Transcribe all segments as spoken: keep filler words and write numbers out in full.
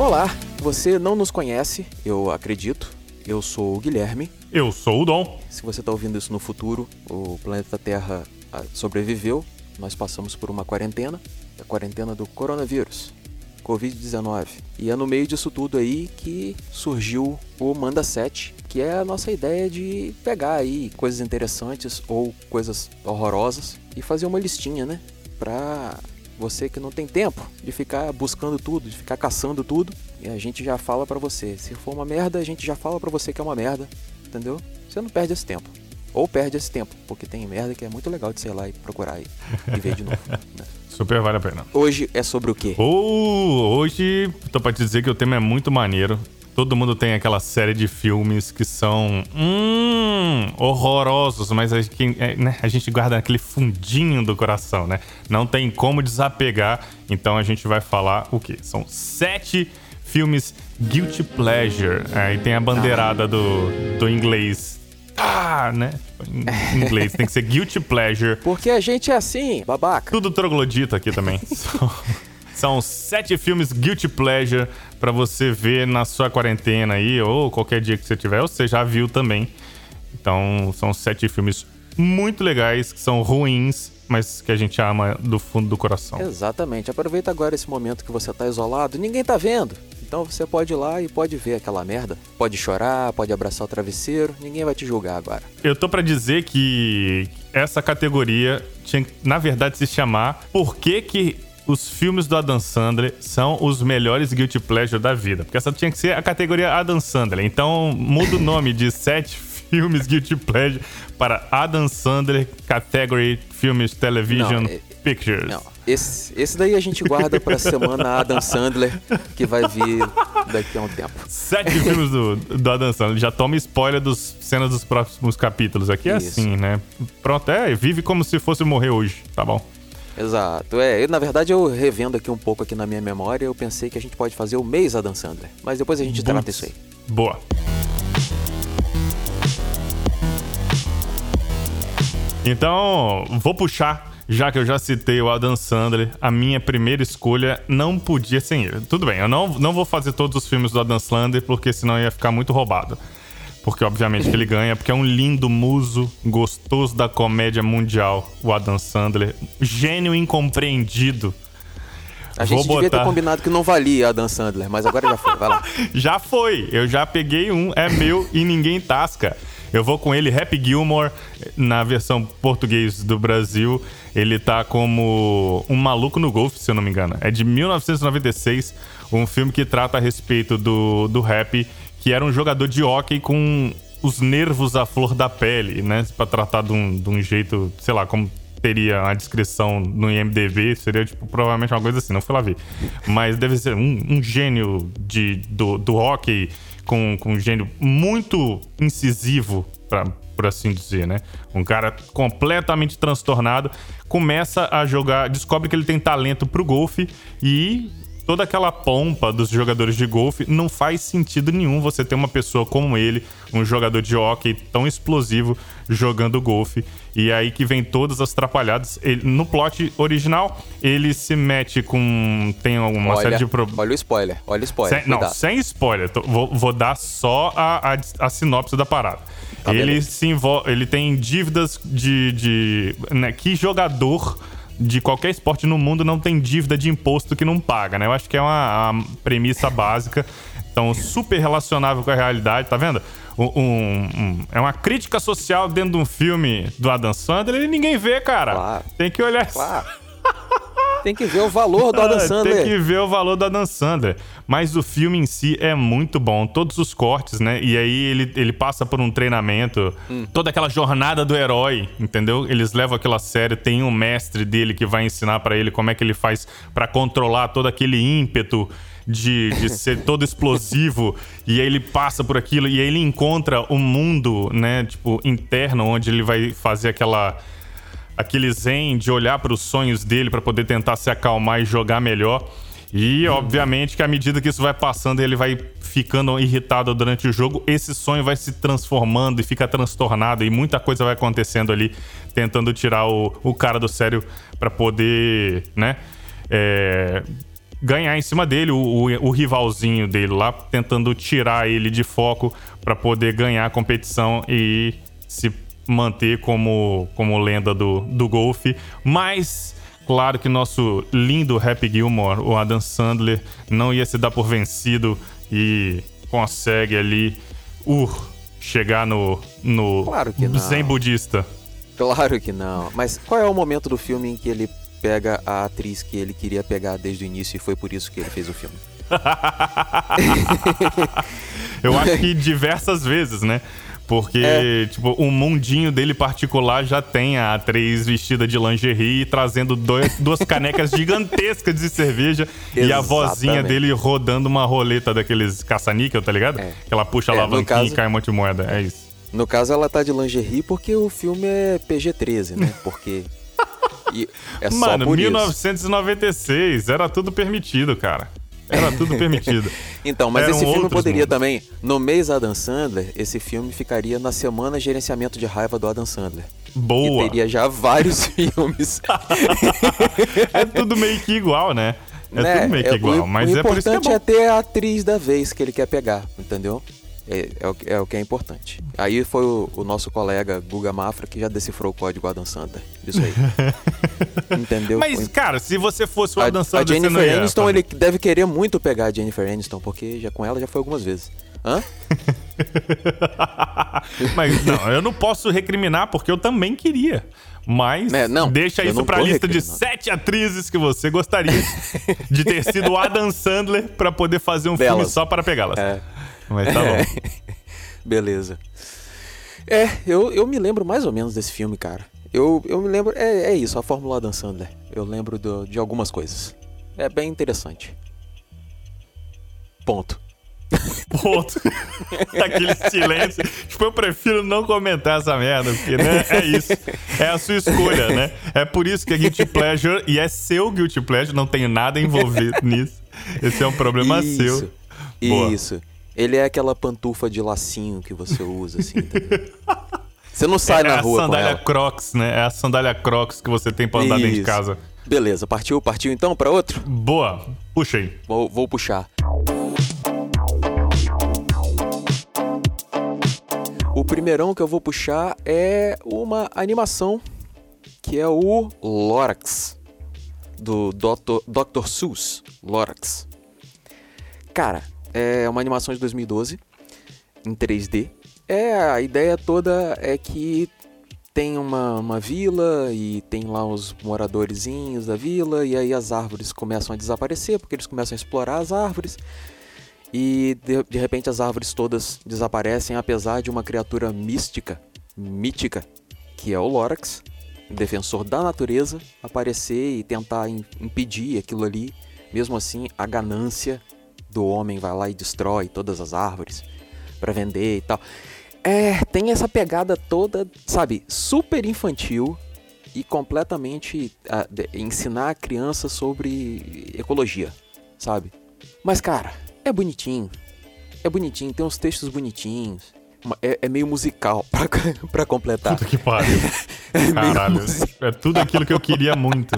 Olá, você não nos conhece, eu acredito. Eu sou o Guilherme. Eu sou o Dom. Se você está ouvindo isso no futuro, o planeta Terra sobreviveu. Nós passamos por uma quarentena, a quarentena do coronavírus, covid dezenove. E é no meio disso tudo aí que surgiu o Manda sete, que é a nossa ideia de pegar aí coisas interessantes ou coisas horrorosas e fazer uma listinha, né? Pra você que não tem tempo de ficar buscando tudo, de ficar caçando tudo, e a gente já fala pra você. Se for uma merda, a gente já fala pra você que é uma merda, entendeu? Você não perde esse tempo. Ou perde esse tempo, porque tem merda que é muito legal de, sei lá, e procurar e, e ver de novo, né? Super vale a pena. Hoje é sobre o quê? Oh, hoje, tô pra te dizer que o tema é muito maneiro. Todo mundo tem aquela série de filmes que são hum, horrorosos, mas a gente, né, a gente guarda aquele fundinho do coração, né? Não tem como desapegar, então a gente vai falar o quê? São sete filmes Guilty Pleasure. Aí tem a bandeirada do, do inglês. Ah, né? Em inglês tem que ser Guilty Pleasure. Porque a gente é assim, babaca. Tudo troglodita aqui também. São sete filmes Guilty Pleasure pra você ver na sua quarentena aí, ou qualquer dia que você tiver, ou você já viu também. Então, são sete filmes muito legais, que são ruins, mas que a gente ama do fundo do coração. Exatamente. Aproveita agora esse momento que você tá isolado, ninguém tá vendo. Então você pode ir lá e pode ver aquela merda. Pode chorar, pode abraçar o travesseiro, ninguém vai te julgar agora. Eu tô pra dizer que essa categoria tinha que, na verdade, se chamar Por que que os filmes do Adam Sandler são os melhores Guilty Pleasure da vida. Porque essa tinha que ser a categoria Adam Sandler. Então muda o nome de sete filmes Guilty Pleasure para Adam Sandler Category Filmes Television não, é, Pictures. Não, esse, esse daí a gente guarda pra semana Adam Sandler, que vai vir daqui a um tempo. Sete filmes do, do Adam Sandler. Já toma spoiler dos cenas dos próximos capítulos. Aqui é Isso. assim, né? Pronto, é, vive como se fosse morrer hoje, tá bom? Exato, é, eu, na verdade eu revendo aqui um pouco aqui na minha memória, eu pensei que a gente pode fazer o mês Adam Sandler, mas depois a gente Bom, trata isso aí. Boa. Então, vou puxar, já que eu já citei o Adam Sandler, a minha primeira escolha não podia ser ele. Tudo bem, eu não, não vou fazer todos os filmes do Adam Sandler, porque senão ia ficar muito roubado. Porque obviamente que ele ganha, porque é um lindo muso, gostoso da comédia mundial, o Adam Sandler. Gênio incompreendido. A gente Vou devia botar... ter combinado que não valia Adam Sandler, mas agora já foi, vai lá. Já foi, eu já peguei um, é meu e ninguém tasca. Eu vou com ele, Happy Gilmore, na versão português do Brasil. Ele tá como um maluco no golfe, se eu não me engano. É de mil novecentos e noventa e seis, um filme que trata a respeito do, do Happy, que era um jogador de hóquei com os nervos à flor da pele, né? Pra tratar de um, de um jeito, sei lá, como teria a descrição no I M D B, seria tipo, provavelmente uma coisa assim, não fui lá ver. Mas deve ser um, um gênio de, do, do hóquei, com, com um gênio muito incisivo, pra, por assim dizer, né? Um cara completamente transtornado, começa a jogar, descobre que ele tem talento pro golfe e... toda aquela pompa dos jogadores de golfe não faz sentido nenhum você ter uma pessoa como ele, um jogador de hóquei tão explosivo jogando golfe. E aí que vem todas as atrapalhadas. Ele, no plot original, ele se mete com... tem uma olha, série de problemas. Olha o spoiler, olha o spoiler. Sem, não, sem spoiler. Tô, vou, vou dar só a, a, a sinopse da parada. Tá, ele beleza. se envolve, ele tem dívidas de... de né, que jogador... de qualquer esporte no mundo não tem dívida de imposto que não paga, né? Eu acho que é uma, uma premissa básica. Então, super relacionável com a realidade, tá vendo? Um, um, um, é uma crítica social dentro de um filme do Adam Sandler e ninguém vê, cara. Claro. Tem que olhar... Claro. Tem que ver o valor do Adam Sandler. Tem que ver o valor do Adam Sandler. Mas o filme em si é muito bom. Todos os cortes, né? E aí ele, ele passa por um treinamento. Hum. Toda aquela jornada do herói, entendeu? Eles levam aquilo a sério. Tem um mestre dele que vai ensinar pra ele como é que ele faz pra controlar todo aquele ímpeto de, de ser todo explosivo. E aí ele passa por aquilo. E aí ele encontra um mundo, né? Tipo, interno, onde ele vai fazer aquela... aquele zen de olhar para os sonhos dele para poder tentar se acalmar e jogar melhor. E, obviamente, que à medida que isso vai passando, ele vai ficando irritado durante o jogo, esse sonho vai se transformando e fica transtornado e muita coisa vai acontecendo ali, tentando tirar o, o cara do sério para poder, né, é, ganhar em cima dele, o, o, o rivalzinho dele lá, tentando tirar ele de foco para poder ganhar a competição e se manter como, como lenda do, do golfe. Mas, claro que nosso lindo Happy Gilmore, o Adam Sandler, não ia se dar por vencido e consegue ali uh, chegar no, no claro que não. zen budista. Claro que não. Mas qual é o momento do filme em que ele pega a atriz que ele queria pegar desde o início e foi por isso que ele fez o filme? Eu acho que diversas vezes, né? Porque, é. tipo, o mundinho dele particular já tem a atriz vestida de lingerie trazendo dois, duas canecas gigantescas de cerveja e a vozinha dele rodando uma roleta daqueles caça-níquel, tá ligado? É. Que ela puxa a é, alavanquinha caso, e cai um monte de moeda. É isso. No caso, ela tá de lingerie porque o filme é P G treze, né? Porque... e é só Mano, por mil novecentos e noventa e seis, era tudo permitido, cara. Era tudo permitido. Então, mas Eram esse filme poderia mundos. também, no mês Adam Sandler, esse filme ficaria na semana gerenciamento de raiva do Adam Sandler. Boa! E teria já vários filmes. É tudo meio que igual, né? É né? tudo meio que é, igual, o, mas o é por isso que é bom. O importante é ter a atriz da vez que ele quer pegar, entendeu? É, é, o, é o que é importante. Aí foi o, o nosso colega Guga Mafra que já decifrou o código Adam Sandler. Isso aí. Entendeu? Mas, cara, se você fosse o Adam a, Sandler, a Jennifer você não ia, Aniston, tá? ele deve querer muito pegar a Jennifer Aniston, porque já com ela já foi algumas vezes. Hã? Mas não, eu não posso recriminar porque eu também queria. Mas é, não, deixa isso pra lista de sete atrizes que você gostaria de ter sido o Adam Sandler pra poder fazer um Belas. filme só para pegá-las. É. Mas tá bom. Beleza. É, eu, eu me lembro mais ou menos desse filme, cara. Eu, eu me lembro... É, é isso, a Fórmula Adam Sandler. Eu lembro do, de algumas coisas. É bem interessante. Ponto. Ponto. Aquele silêncio. Tipo, eu prefiro não comentar essa merda, porque, né, é isso. É a sua escolha, né? É por isso que é Guilty Pleasure, e é seu Guilty Pleasure, não tenho nada envolvido nisso. Esse é um problema isso, seu. Isso. Boa. Ele é aquela pantufa de lacinho que você usa, assim, entendeu? Você não sai é na rua com ela. É a sandália Crocs, né? É a sandália Crocs que você tem pra andar Isso. dentro de casa. Beleza, partiu? Partiu então pra outro? Boa, puxa aí. Vou, vou puxar. O primeirão que eu vou puxar é uma animação que é o Lorax, do doutor doutor Seuss, Lorax. Cara... é uma animação de dois mil e doze, em três D. É, a ideia toda é que tem uma, uma vila e tem lá os moradorzinhos da vila, e aí as árvores começam a desaparecer, porque eles começam a explorar as árvores. E de, de repente as árvores todas desaparecem, apesar de uma criatura mística, mítica, que é o Lorax, defensor da natureza, aparecer e tentar in, impedir aquilo ali. Mesmo assim, a ganância do homem vai lá e destrói todas as árvores pra vender e tal. É, tem essa pegada toda, sabe, super infantil e completamente uh, de, ensinar a criança sobre ecologia, sabe? Mas, cara, é bonitinho. É bonitinho, tem uns textos bonitinhos. É, é meio musical pra, pra completar. Puta que pariu. É Caralho, é tudo aquilo que eu queria muito.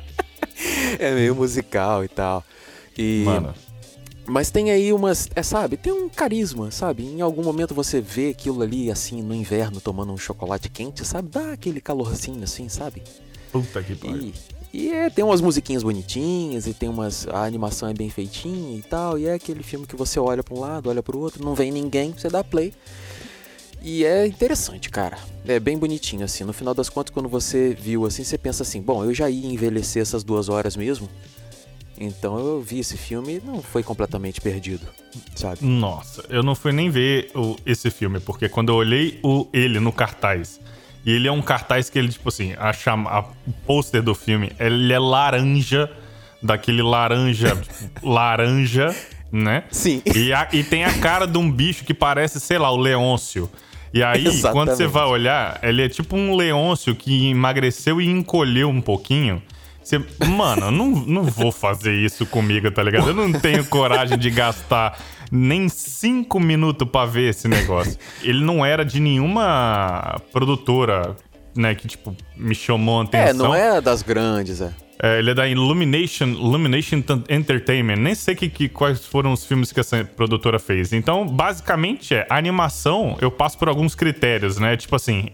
É meio musical e tal. E... Mano... Mas tem aí umas, é, sabe, tem um carisma, sabe? Em algum momento você vê aquilo ali, assim, no inverno, tomando um chocolate quente, sabe? Dá aquele calorzinho, assim, sabe? Puta que pariu. E, e é, tem umas musiquinhas bonitinhas, e tem umas, a animação é bem feitinha e tal, e é aquele filme que você olha pra um lado, olha pro outro, não vem ninguém, você dá play. E é interessante, cara. É bem bonitinho, assim. No final das contas, quando você viu, assim, você pensa assim, bom, eu já ia envelhecer essas duas horas mesmo. Então eu vi esse filme e não foi completamente perdido, sabe? Nossa, eu não fui nem ver o, esse filme, porque quando eu olhei o, ele no cartaz, e ele é um cartaz que ele, tipo assim, a chama, a, o pôster do filme, ele é laranja, daquele laranja, tipo, laranja, né? Sim. E, a, e tem a cara de um bicho que parece, sei lá, o Leôncio. E aí, Exatamente. Quando você vai olhar, ele é tipo um Leôncio que emagreceu e encolheu um pouquinho. Você, mano, eu não, não vou fazer isso comigo, tá ligado? Eu não tenho coragem de gastar nem cinco minutos pra ver esse negócio. Ele não era de nenhuma produtora, né, que, tipo, me chamou a atenção. É, não é das grandes, é. É, ele é da Illumination, Illumination Entertainment. Nem sei que, que, quais foram os filmes que essa produtora fez. Então, basicamente, é, a animação, eu passo por alguns critérios, né? Tipo assim,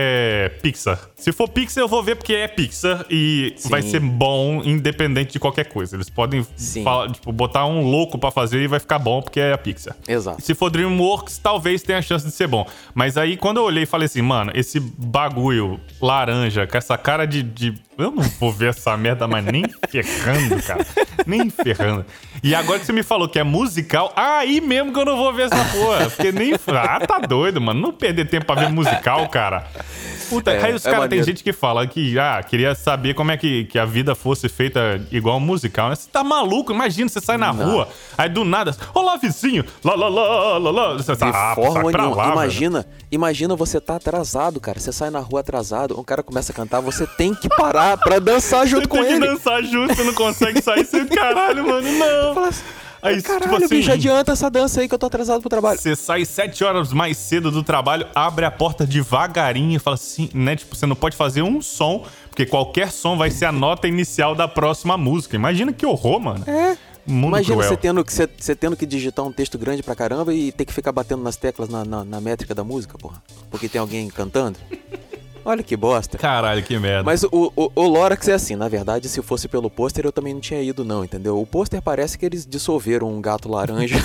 é Pixar. Se for Pixar, eu vou ver porque é Pixar e Sim. vai ser bom, independente de qualquer coisa. Eles podem falar, tipo, botar um louco pra fazer e vai ficar bom porque é a Pixar. Exato. Se for DreamWorks, talvez tenha a chance de ser bom. Mas aí, quando eu olhei e falei assim, mano, esse bagulho laranja, com essa cara de... de eu não vou ver essa merda, mas nem ferrando, cara. Nem ferrando. E agora que você me falou que é musical, aí mesmo que eu não vou ver essa porra. Porque nem... Ah, tá doido, mano. Não perder tempo pra ver musical, cara. Puta, é, aí os é caras, tem gente que fala que, ah, queria saber como é que, que a vida fosse feita igual um musical, né? Você tá maluco? Imagina, você sai na não. rua, aí do nada, olá, vizinho, lá, lá, lá, lá, lá. Você tá, de ah, forma nenhuma. Imagina, imagina você tá atrasado, cara. Você sai na rua atrasado, um cara começa a cantar, você tem que parar pra dançar junto você com ele. Você tem que dançar junto, você não consegue sair sem caralho, mano, não. Aí, caralho, tipo assim, bicho, adianta essa dança aí que eu tô atrasado pro trabalho. Você sai sete horas mais cedo do trabalho, abre a porta devagarinho e fala assim, né? Tipo, você não pode fazer um som, porque qualquer som vai ser a nota inicial da próxima música. Imagina que horror, mano. É. Mundo Imagina cruel. você tendo, que, você, você tendo que digitar um texto grande pra caramba e ter que ficar batendo nas teclas na, na, na métrica da música, porra. Porque tem alguém cantando. Olha que bosta. Caralho, que merda. Mas o, o, o Lorax é assim, na verdade, se fosse pelo pôster, eu também não tinha ido não, entendeu? O pôster parece que eles dissolveram um gato laranja.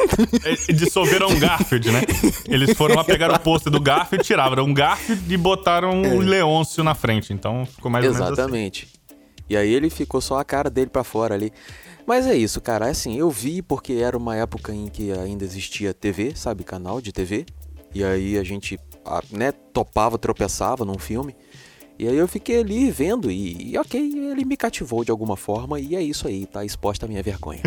É, dissolveram um Garfield, né? Eles foram lá pegar o pôster do Garfield, tiraram um Garfield e botaram o é. um Leôncio na frente. Então ficou mais ou menos assim. Exatamente. E aí ele ficou só a cara dele pra fora ali. Mas é isso, cara. Assim, eu vi porque era uma época em que ainda existia T V, sabe? Canal de T V. E aí a gente... né, topava, tropeçava num filme. E aí eu fiquei ali vendo e, e ok, ele me cativou de alguma forma e é isso aí, tá exposta a minha vergonha.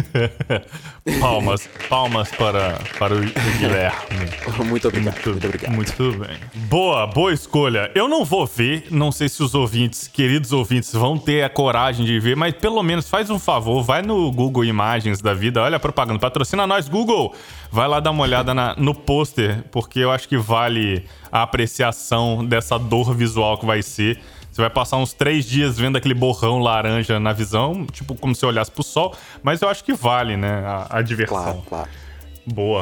palmas, palmas para, para o Guilherme. Muito obrigado, muito, muito obrigado. Muito bem. Boa, boa escolha. Eu não vou ver, não sei se os ouvintes, queridos ouvintes, vão ter a coragem de ver, mas pelo menos faz um favor, vai no Google Imagens da vida, olha a propaganda, patrocina nós, Google! Vai lá dar uma olhada na, no pôster, porque eu acho que vale a apreciação dessa dor visual que vai ser. Você vai passar uns três dias vendo aquele borrão laranja na visão, tipo como se olhasse pro sol, mas eu acho que vale, né, a, a diversão. Claro, claro. Boa.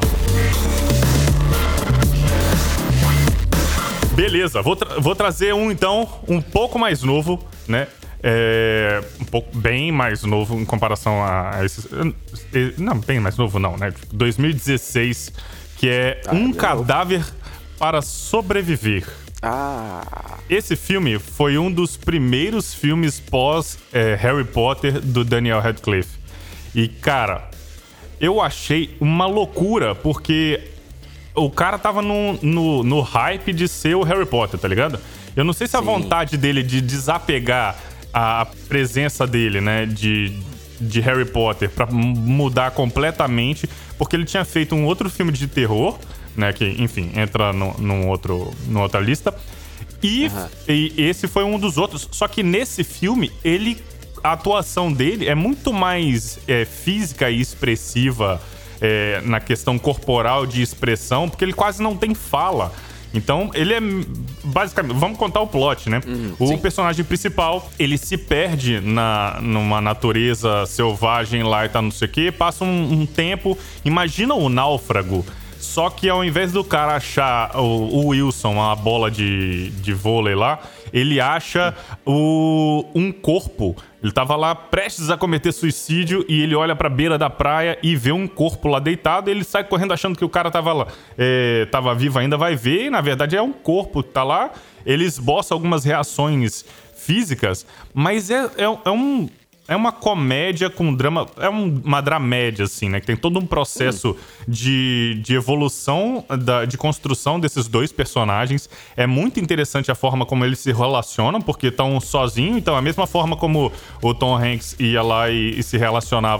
Beleza, vou, tra- vou trazer um, então, um pouco mais novo, né? É, um pouco bem mais novo em comparação a, a esses... Não, bem mais novo não, né? Tipo, dois mil e dezesseis, que é ah, Um Cadáver para Sobreviver. Ah. Esse filme foi um dos primeiros filmes pós é, Harry Potter do Daniel Radcliffe. E, cara, eu achei uma loucura, porque o cara tava no, no, no hype de ser o Harry Potter, tá ligado? Eu não sei se a Sim. vontade dele de desapegar a presença dele, né, de, de Harry Potter pra mudar completamente, porque ele tinha feito um outro filme de terror, né, que, enfim, entra no, num outro, numa outra lista, e, uhum. e esse foi um dos outros, só que nesse filme, ele, a atuação dele é muito mais é, física e expressiva, é, na questão corporal de expressão, porque ele quase não tem fala. Então, ele é basicamente... Vamos contar o plot, né? Uhum, o sim. personagem principal, ele se perde na, numa natureza selvagem lá e tá não sei o quê. Passa um, um tempo... Imagina o náufrago. Só que ao invés do cara achar o, o Wilson, a bola de, de vôlei lá, ele acha o, um corpo. Ele tava lá prestes a cometer suicídio e ele olha pra beira da praia e vê um corpo lá deitado. E ele sai correndo achando que o cara tava lá, é, tava vivo ainda, vai ver. E na verdade é um corpo que tá lá. Ele esboça algumas reações físicas, mas é, é, é um... É uma comédia com drama... É um, uma dramédia, assim, né? Que tem todo um processo hum. de, de evolução, da, de construção desses dois personagens. É muito interessante a forma como eles se relacionam, porque estão sozinhos. Então, a mesma forma como o Tom Hanks ia lá e, e se relacionava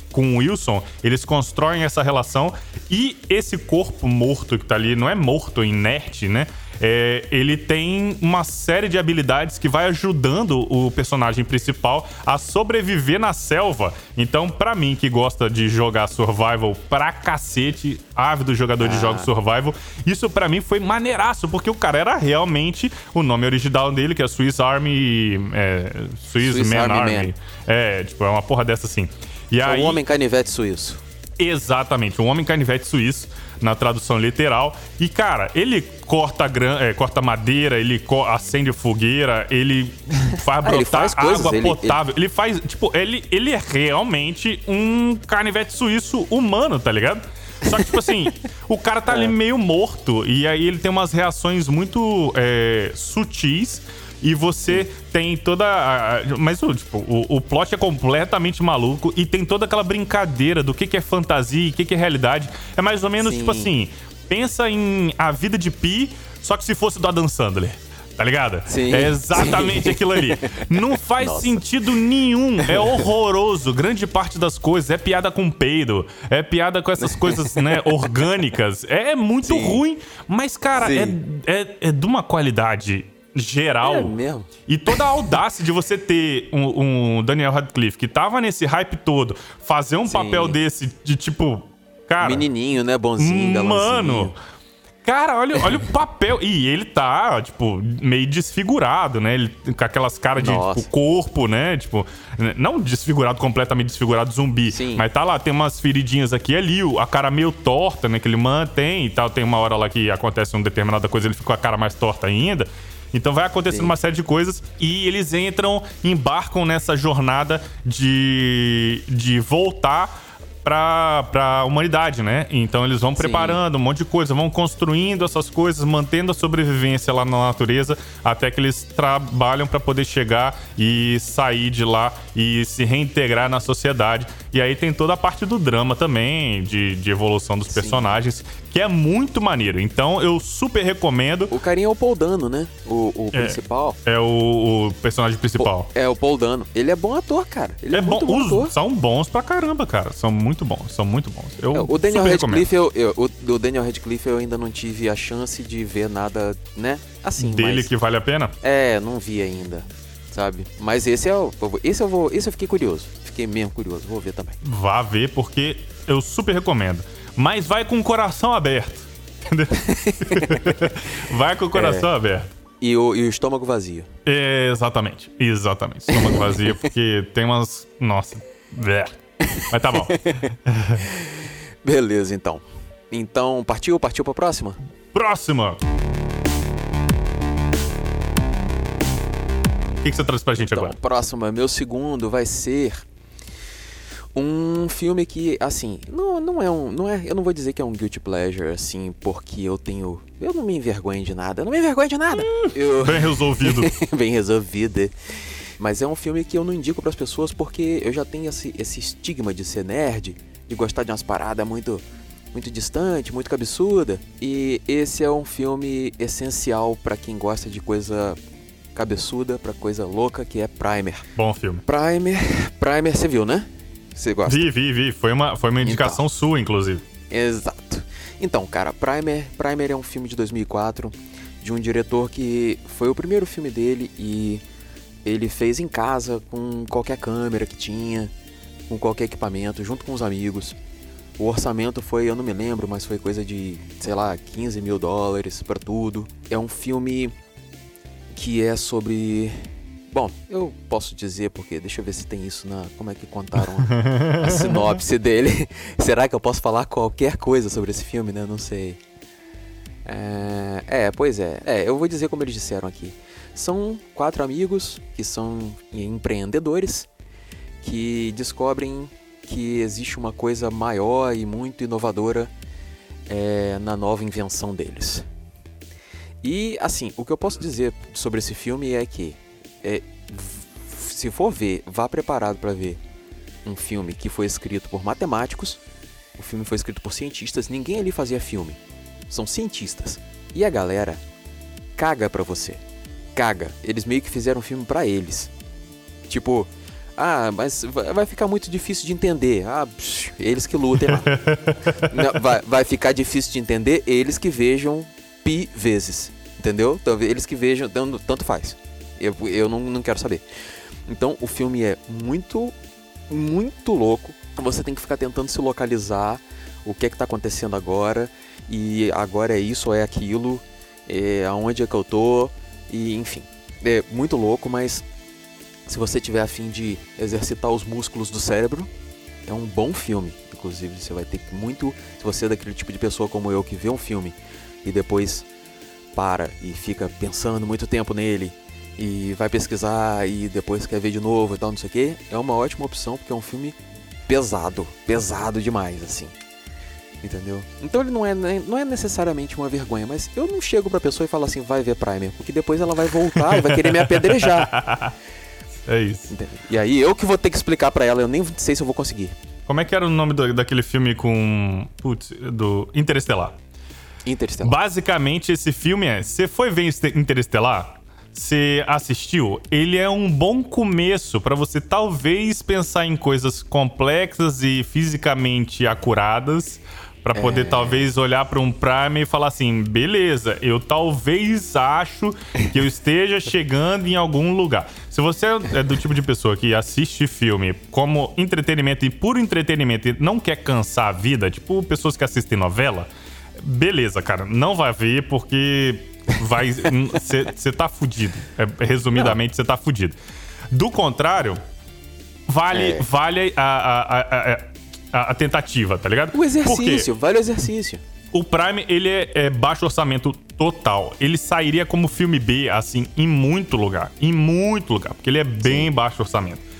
com o Wilson, eles constroem essa relação e esse corpo morto que tá ali, não é morto, inerte, né? É, ele tem uma série de habilidades que vai ajudando o personagem principal a sobreviver na selva. Então, pra mim, que gosta de jogar survival pra cacete, ávido jogador ah. de jogos survival, isso pra mim foi maneiraço, porque o cara era realmente o nome original dele, que é Swiss Army... É, Swiss, Swiss Man Army. Army. É, tipo, é uma porra dessa assim. E Foi aí, um homem canivete suíço. Exatamente, um homem canivete suíço, na tradução literal. E, cara, ele corta, gran... é, corta madeira, ele co... acende fogueira, ele faz brotar ah, ele faz água coisas, potável. Ele... ele faz, tipo, ele, ele é realmente um canivete suíço humano, tá ligado? Só que, tipo assim, o cara tá é. ali meio morto. E aí ele tem umas reações muito é, sutis. E você Sim. tem toda... A, mas tipo, o, o plot é completamente maluco. E tem toda aquela brincadeira do que, que é fantasia e o que, que é realidade. É mais ou menos, Sim. tipo assim... Pensa em A Vida de Pi, só que se fosse do Adam Sandler. Tá ligado? Sim. É exatamente Sim. aquilo ali. Não faz Nossa. sentido nenhum. É horroroso. Grande parte das coisas. É piada com peido. É piada com essas coisas, né, orgânicas. É muito Sim. ruim. Mas, cara, é, é, é de uma qualidade... geral. É mesmo. E toda a audácia de você ter um, um Daniel Radcliffe que tava nesse hype todo, fazer um Sim. papel desse de tipo, cara... Menininho, né? Bonzinho, galãzinho. Mano... Cara, olha, olha o papel. E ele tá, tipo, meio desfigurado, né? Ele, com aquelas caras de tipo, corpo, né? Tipo, não desfigurado, completamente desfigurado, zumbi. Sim. Mas tá lá, tem umas feridinhas aqui e ali, a cara meio torta, né? Que ele mantém e tal. Tem uma hora lá que acontece uma determinada coisa, ele fica com a cara mais torta ainda. Então vai acontecendo Sim. uma série de coisas e eles entram, embarcam nessa jornada de, de voltar pra, pra humanidade, né? Então eles vão preparando Sim. um monte de coisa, vão construindo essas coisas, mantendo a sobrevivência lá na natureza, até que eles trabalham pra poder chegar e sair de lá e se reintegrar na sociedade. E aí tem toda a parte do drama também, de, de evolução dos Sim. personagens, que é muito maneiro. Então eu super recomendo. O carinha é o Paul Dano, né? O, o é, principal. É o, o personagem principal. É o Paul Dano. Ele é bom ator, cara. Ele é, é muito bom, bom ator. São bons pra caramba, cara. São muito bons, são muito bons. Eu é, o Daniel Radcliffe, eu, eu, o, o Daniel Radcliffe eu ainda não tive a chance de ver nada, né? Assim, dele mas, que vale a pena? É, não vi ainda, sabe? Mas esse é o, esse eu vou, esse eu fiquei curioso. Fiquei mesmo curioso, vou ver também. Vá ver, porque eu super recomendo. Mas vai com o coração aberto. Vai com o coração é. aberto. E o, e o estômago vazio. É, exatamente, exatamente. Estômago vazio, porque tem umas... Nossa, é. Mas tá bom. Beleza, então. Então, partiu? Partiu pra próxima? Próxima! O que, que você trouxe pra gente então, agora? Próxima, meu segundo vai ser um filme que, assim, não, não é um... Não é, eu não vou dizer que é um guilty pleasure, assim, porque eu tenho... Eu não me envergonho de nada. Eu não me envergonho de nada. Hum, eu... Bem resolvido. Bem resolvido. Mas é um filme que eu não indico pras pessoas porque eu já tenho esse, esse estigma de ser nerd, de gostar de umas paradas muito, muito distante, muito cabeçuda. E esse é um filme essencial pra quem gosta de coisa cabeçuda, pra coisa louca, que é Primer. Bom filme. Primer, Primer, você viu, né? Você gosta? Vi, vi, vi. Foi uma, foi uma indicação então, sua, inclusive. Exato. Então, cara, Primer, Primer é um filme de dois mil e quatro, de um diretor que foi o primeiro filme dele e ele fez em casa, com qualquer câmera que tinha, com qualquer equipamento, junto com os amigos. O orçamento foi, eu não me lembro, mas foi coisa de, sei lá, quinze mil dólares pra tudo. É um filme que é sobre... Bom, eu posso dizer porque... Deixa eu ver se tem isso na... Como é que contaram a, a sinopse dele. Será que eu posso falar qualquer coisa sobre esse filme, né? Não sei. É, é, pois é. É, eu vou dizer como eles disseram aqui. São quatro amigos que são empreendedores que descobrem que existe uma coisa maior e muito inovadora é, na nova invenção deles. E, assim, o que eu posso dizer sobre esse filme é que É, se for ver, vá preparado para ver um filme que foi escrito por matemáticos. O filme foi escrito por cientistas. Ninguém ali fazia filme. São cientistas. E a galera caga pra você. Caga. Eles meio que fizeram um filme pra eles. Tipo, Ah, mas vai ficar muito difícil de entender. Ah, psh, eles que lutem lá. Não, vai, vai ficar difícil de entender eles que vejam pi vezes. Entendeu? Então, eles que vejam, tanto faz. Eu, eu não, não quero saber. Então, o filme é muito, muito louco. Você tem que ficar tentando se localizar. O que é que tá acontecendo agora. E agora é isso ou é aquilo. É, aonde é que eu tô. E, enfim. É muito louco, mas se você tiver a fim de exercitar os músculos do cérebro, é um bom filme. Inclusive, você vai ter muito... Se você é daquele tipo de pessoa como eu, que vê um filme e depois para e fica pensando muito tempo nele e vai pesquisar e depois quer ver de novo e tal, não sei o que, é uma ótima opção, porque é um filme pesado, pesado demais, assim. Entendeu? Então ele não é, não é necessariamente uma vergonha, mas eu não chego pra pessoa e falo assim, vai ver Primer, porque depois ela vai voltar e vai querer me apedrejar. É isso. Entendeu? E aí eu que vou ter que explicar pra ela, eu nem sei se eu vou conseguir. Como é que era o nome do, daquele filme com... Putz, do Interestelar? Interestelar. Basicamente, esse filme é... Você foi ver Interestelar? Você assistiu? Ele é um bom começo pra você talvez pensar em coisas complexas e fisicamente acuradas, pra poder é... talvez olhar pra um Prime e falar assim, beleza, eu talvez acho que eu esteja chegando em algum lugar. Se você é do tipo de pessoa que assiste filme como entretenimento e puro entretenimento e não quer cansar a vida, tipo pessoas que assistem novela, beleza, cara, não vai ver porque vai você tá fudido. É, resumidamente, você tá fudido. Do contrário, vale, é. vale a, a, a, a, a tentativa, tá ligado? O exercício, vale o exercício. O Prime, ele é, é baixo orçamento total. Ele sairia como filme B, assim, em muito lugar. Em muito lugar, porque ele é bem Sim. baixo orçamento.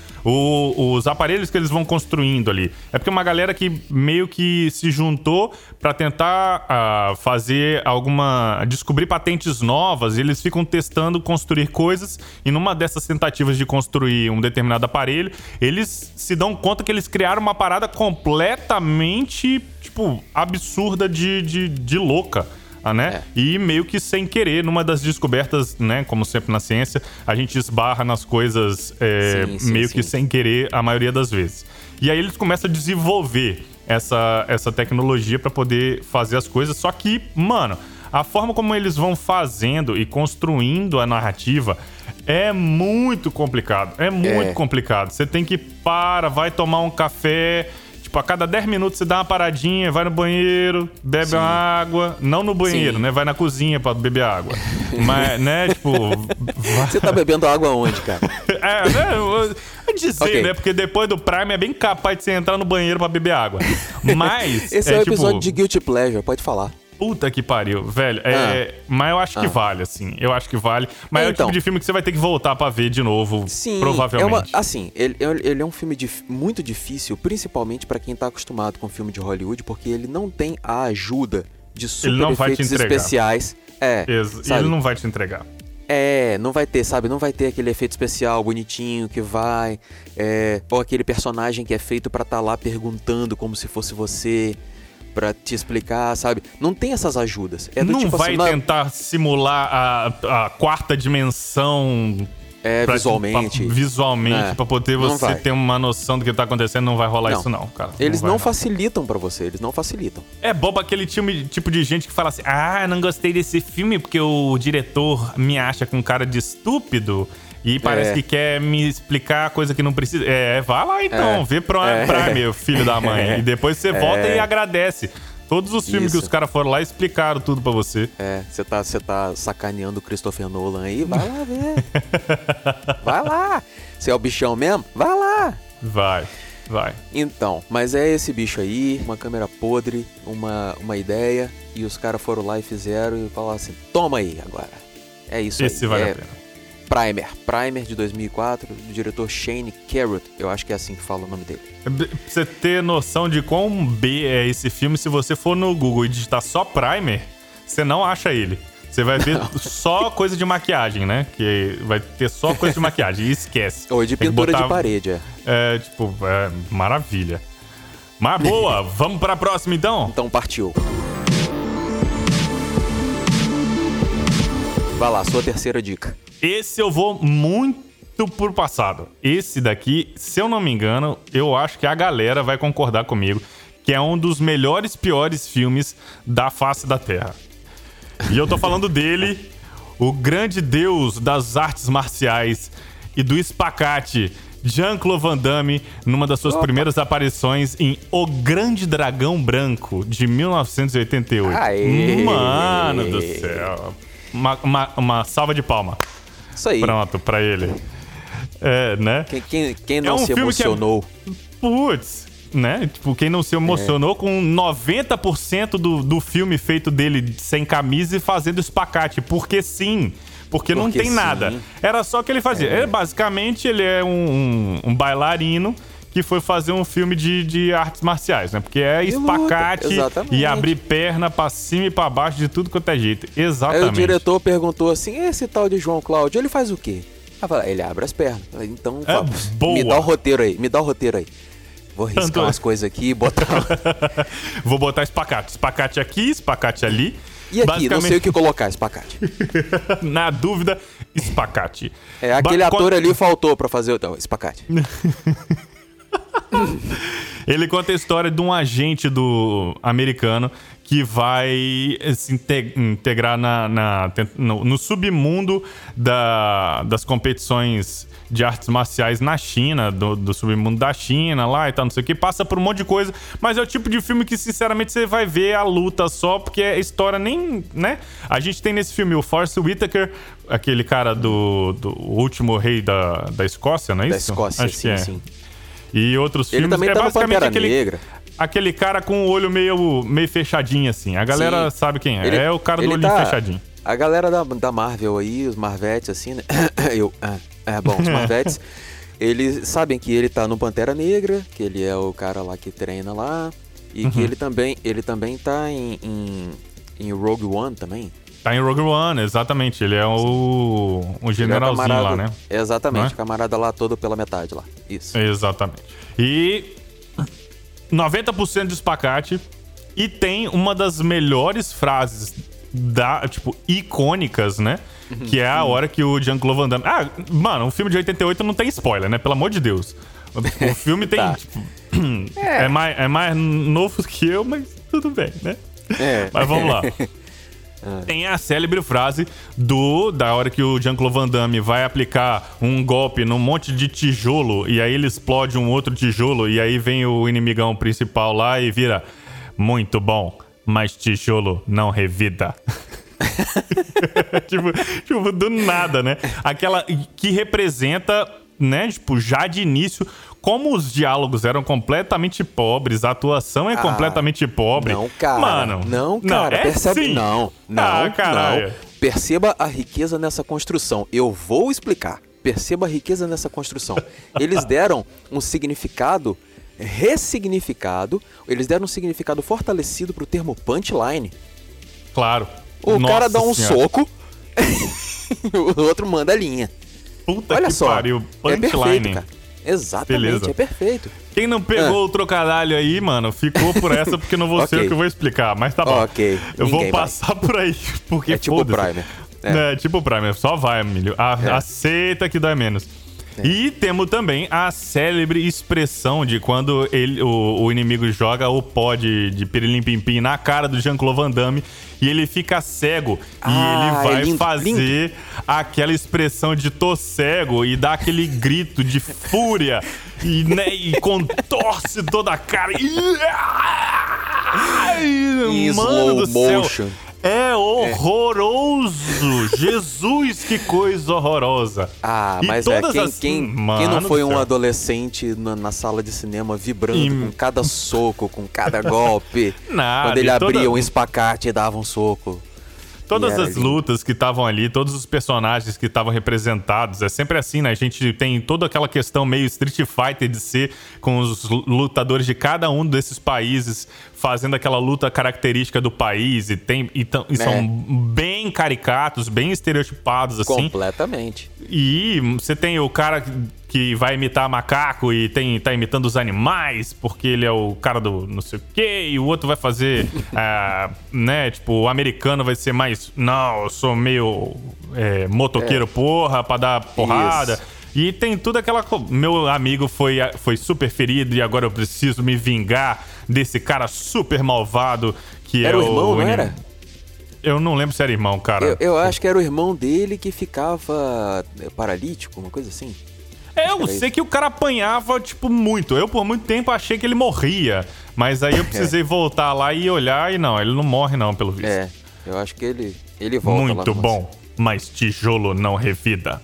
O, os aparelhos que eles vão construindo ali. É porque uma galera que meio que se juntou pra tentar uh, fazer alguma... descobrir patentes novas. E eles ficam testando construir coisas. E numa dessas tentativas de construir um determinado aparelho, eles se dão conta que eles criaram uma parada completamente, tipo, absurda de, de, de louca. Ah, né? É. E meio que sem querer, numa das descobertas, né? Como sempre na ciência, a gente esbarra nas coisas é, sim, sim, meio sim. que sem querer a maioria das vezes. E aí eles começam a desenvolver essa, essa tecnologia para poder fazer as coisas. Só que, mano, a forma como eles vão fazendo e construindo a narrativa é muito complicado. É muito é. complicado. Você tem que para, vai tomar um café... Tipo, a cada dez minutos você dá uma paradinha, vai no banheiro, bebe Sim. uma água. Não no banheiro, Sim. né? Vai na cozinha pra beber água. Mas, né, tipo... Vai... Você tá bebendo água onde, cara? É, né? Eu dizer, okay. né? Porque depois do Prime é bem capaz de você entrar no banheiro pra beber água. Mas... Esse é, é o episódio tipo... de Guilty Pleasure, pode falar. Puta que pariu, velho. É, ah. Mas eu acho que ah. vale, assim. Eu acho que vale. Mas então, é o tipo de filme que você vai ter que voltar pra ver de novo, sim, provavelmente. É uma, assim, ele, ele é um filme dif- muito difícil, principalmente pra quem tá acostumado com filme de Hollywood, porque ele não tem a ajuda de super ele não efeitos vai te especiais. É, Ex- ele não vai te entregar. É, não vai ter, sabe? Não vai ter aquele efeito especial bonitinho que vai... É, ou aquele personagem que é feito pra tá lá perguntando como se fosse você... pra te explicar, sabe? Não tem essas ajudas. É do não tipo vai assim, tentar não... simular a, a quarta dimensão... É, pra, visualmente. Pra, visualmente, é. pra poder você ter uma noção do que tá acontecendo. Não vai rolar não. isso não, cara. Eles não, não vai, facilitam não. pra você, eles não facilitam. É bobo aquele tipo de gente que fala assim, ah, não gostei desse filme porque o diretor me acha com cara de estúpido... E parece é. que quer me explicar coisa que não precisa. É, vá lá então, é. vê Prime, é. meu filho da mãe. É. E depois você volta é. e agradece. Todos os filmes Isso. que os caras foram lá explicaram tudo pra você. É, você tá, você tá sacaneando o Christopher Nolan aí, vai lá ver. Vai lá. Você é o bichão mesmo? Vai lá. Vai, vai. Então, mas é esse bicho aí, uma câmera podre, uma, uma ideia, e os caras foram lá e fizeram e falaram assim, toma aí agora. É isso Esse aí. vale é... a pena. Primer, Primer de dois mil e quatro, do diretor Shane Carruth, eu acho que é assim que fala o nome dele. Pra você ter noção de quão B é esse filme, se você for no Google e digitar só Primer, você não acha ele. Você vai ver só coisa de maquiagem, né? Que vai ter só coisa de maquiagem e esquece. Ou de pintura botar... de parede, é. É, tipo, é, maravilha. Mas boa, vamos pra próxima então? Então partiu. Vai lá, sua terceira dica. Esse eu vou muito pro passado. Esse daqui, se eu não me engano, eu acho que a galera vai concordar comigo, que é um dos melhores, piores filmes da face da Terra. E eu tô falando dele, o grande deus das artes marciais e do espacate, Jean-Claude Van Damme, numa das suas Opa. primeiras aparições em O Grande Dragão Branco, de mil novecentos e oitenta e oito. Aê. Mano do céu. Uma, uma, uma salva de palma. Isso aí. Pronto, pra ele. É, né? Quem, quem, quem não é um se emocionou? É... Putz, né? Tipo, quem não se emocionou é. com noventa por cento do, do filme feito dele sem camisa e fazendo espacate. Porque sim... Porque, Porque não tem sim. nada. Era só o que ele fazia. É. Ele, basicamente, ele é um, um, um bailarino que foi fazer um filme de, de artes marciais, né? Porque é espacate e abrir perna pra cima e pra baixo de tudo quanto é jeito. Exatamente. Aí o diretor perguntou assim, esse tal de João Cláudio, ele faz o quê? Ele abre as pernas. Então, é boa. me dá o roteiro aí, me dá o roteiro aí. Vou riscar Tanto... umas coisas aqui e botar... Vou botar espacate. Espacate aqui, espacate ali. E aqui, não sei o que colocar, espacate. Na dúvida, espacate. É, aquele ba- ator ali faltou pra fazer o tal, espacate. Ele conta a história de um agente do americano que vai se integrar na, na, no, no submundo da, das competições de artes marciais na China, do, do submundo da China lá e tal, não sei o que, passa por um monte de coisa, mas é o tipo de filme que, sinceramente, você vai ver a luta só, porque a história nem, né? A gente tem nesse filme o Forrest Whitaker, aquele cara do, do último rei da, da Escócia, não é isso? Da Escócia, Acho sim, que é. sim. E outros Ele filmes... também é tá basicamente no Pantera aquele, Negra. Aquele cara com o olho meio, meio fechadinho, assim. A galera sim. sabe quem é. Ele, é o cara do olhinho tá, fechadinho. A galera da, da Marvel aí, os Marvetes, assim, né? Eu... Ah, é bom, os Marvetes... Eles sabem que ele tá no Pantera Negra, que ele é o cara lá que treina lá, e uhum. que ele também, ele também tá em, em, em Rogue One também. Tá em Rogue One, exatamente. Ele é o, o generalzinho é o lá, né? Exatamente, é? camarada lá todo pela metade lá. Isso. Exatamente. E noventa por cento de espacate, e tem uma das melhores frases, da, tipo, icônicas, né? Que é a hora que o Jean-Claude Van Damme... Ah, mano, um filme de oitenta e oito não tem spoiler, né? Pelo amor de Deus. O filme tem... tá. tipo, é. É, mais, é mais novo que eu, mas tudo bem, né? É. Mas vamos lá. Ah. Tem a célebre frase do... Da hora que o Jean-Claude Van Damme vai aplicar um golpe num monte de tijolo, e aí ele explode um outro tijolo, e aí vem o inimigão principal lá e vira... Muito bom, mas tijolo não revida. tipo, tipo, do nada, né? Aquela que representa, né, tipo, já de início, como os diálogos eram completamente pobres, a atuação é ah, completamente pobre. Não, cara. Mano, não, cara. Não, é percebe? sim. Não, não, ah, não. Perceba a riqueza nessa construção. Eu vou explicar. Perceba a riqueza nessa construção. Eles deram um significado ressignificado, eles deram um significado fortalecido pro termo punchline. Claro. O Nossa cara dá um senhora. soco, o outro manda a linha. Puta Olha que só, pariu. Punchline. É perfeito, cara. Exatamente, Beleza. É perfeito. Quem não pegou ah. o trocadilho aí, mano, ficou por essa porque não vou ser okay. eu que vou explicar, mas tá bom. Ok. Eu Ninguém vou passar vai. por aí, porque é tipo o Primer. É. é tipo o Primer, só vai, Emílio. A, é. Aceita que dói menos. É. E temos também a célebre expressão de quando ele, o, o inimigo joga o pó de, de pirilim-pim-pim na cara do Jean-Claude Van Damme e ele fica cego. Ah, e ele vai é lindo, fazer lindo. aquela expressão de tô cego e dá aquele grito de fúria e, né, e contorce toda a cara. Em Mano slow do céu. motion. É horroroso! É. Jesus, que coisa horrorosa! Ah, e mas é, quem, as... quem, quem não foi um adolescente na, na sala de cinema vibrando e... com cada soco, com cada golpe? Nada, quando ele abria toda... um espacate e dava um soco. Todas as lutas que estavam ali, todos os personagens que estavam representados, é sempre assim, né? A gente tem toda aquela questão meio Street Fighter de ser com os lutadores de cada um desses países fazendo aquela luta característica do país e, tem, e, t- e é. são bem caricatos, bem estereotipados, assim. Completamente. E você tem o cara que vai imitar macaco e tem, tá imitando os animais, porque ele é o cara do não sei o quê, e o outro vai fazer, uh, né, tipo, o americano vai ser mais, não, eu sou meio é, motoqueiro, é. porra, pra dar porrada. Isso. E tem tudo aquela... Meu amigo foi, foi super ferido e agora eu preciso me vingar desse cara super malvado que era é o irmão, o... não era? Eu não lembro se era irmão, cara. Eu, eu acho que era o irmão dele que ficava paralítico, uma coisa assim. É, eu sei que o cara apanhava, tipo, muito. Eu, por muito tempo, achei que ele morria. Mas aí eu precisei é. voltar lá e olhar e não, ele não morre não, pelo visto. É, eu acho que ele, ele volta muito lá. Muito bom, mas tijolo não revida.